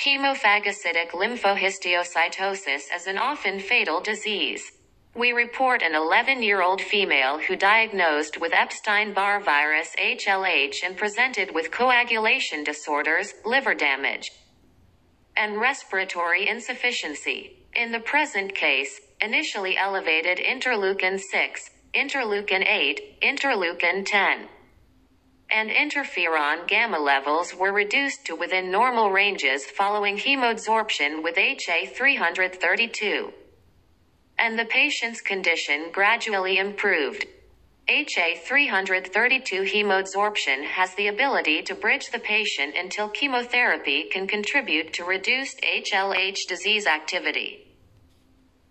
Hemophagocytic lymphohistiocytosis is an often fatal disease. We report an 11-year-old female who diagnosed with Epstein-Barr virus HLH and presented with coagulation disorders, liver damage, and respiratory insufficiency. In the present case, initially elevated interleukin-6, interleukin-8, interleukin-10, and interferon gamma levels were reduced to within normal ranges following hemoadsorption with HA-332. And the patient's condition gradually improved. HA-332 hemoadsorption has the ability to bridge the patient until chemotherapy can contribute to reduced HLH disease activity.